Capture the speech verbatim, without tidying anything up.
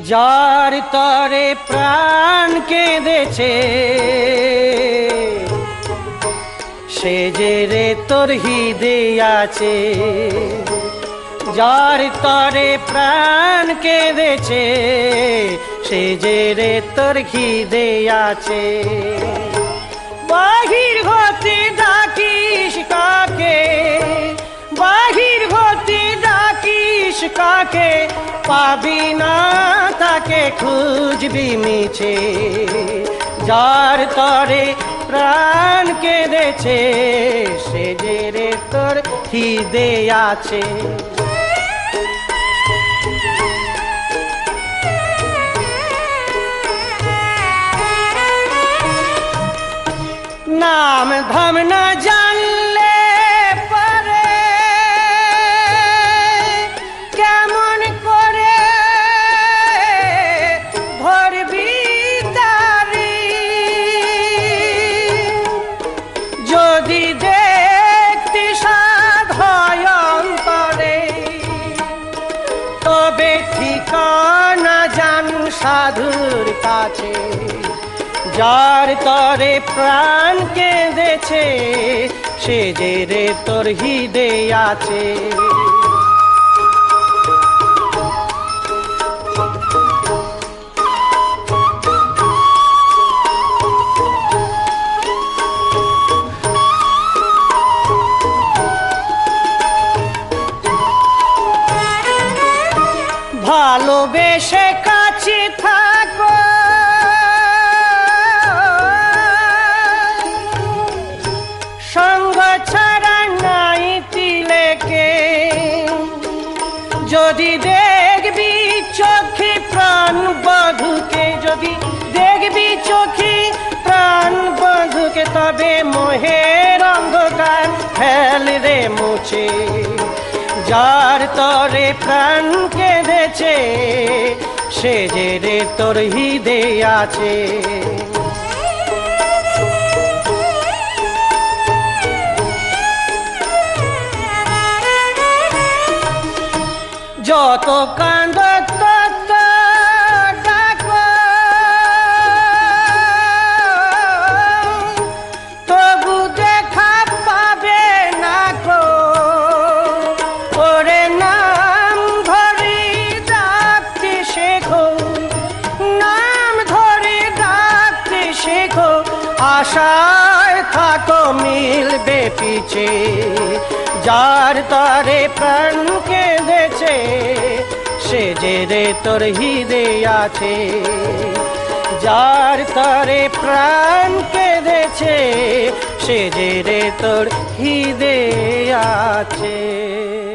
যার তরে প্রাণ কেঁদেছে সে যে রে তোর হৃদে আছে। যার তরে প্রাণ কেঁদেছে সে যে রে তোর হৃদে আছে। বাহির হতে ডাকিস কাকে, বাহির হতে ডাকিস কাকে, পাবি না তাকে খুঁজবি মিছে। যার তরে প্রাণ কেঁদেছে সে যে রে তোর হৃদে আছে। নাম ধাম না জানলে পারে কেমন করে ধরবি তারি। যদি দেখতি সাধ হয় অন্তরে তবে ঠিকানা জান সাধুর কাছে। যার তরে প্রাণ কেঁদেছে সে যে রে তোর হৃদে আছে। ভালোবেসে কাছে থাকো, সঙ্গ ছাড়া নাই তিলেকে। যদি দেখবি চোখে প্রাণ বধুকে, যদি দেখবি চোখে প্রাণ বধুকে, তবে মোহের অন্ধকার ফেল রে মুছে। যার তরে প্রাণ কেঁদেছে সে যে রে তোর হৃদে আছে। যত কান্দ তত ডাকো, তবু দেখা পাবে না গো। ওরে নাম ধরে ডাকতে শেখো, নাম ধরে ডাকতে শেখো, আশায় থাকো মিলবে পিছে। যার তরে প্রাণ কেঁদেছে সে যে রে তোর হৃদে আছে। যার তরে প্রাণ কেঁদেছে সে যে রে তোর হৃদে আছে।